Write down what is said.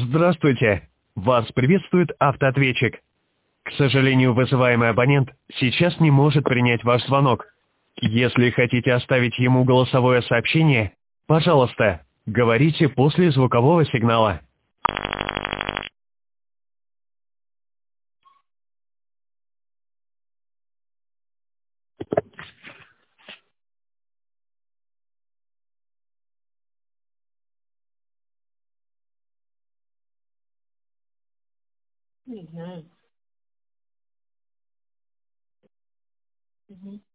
Здравствуйте. Вас приветствует автоответчик. К сожалению, вызываемый абонент сейчас не может принять ваш звонок. Если хотите оставить ему голосовое сообщение, пожалуйста, говорите после звукового сигнала. Не знаю. Мгм.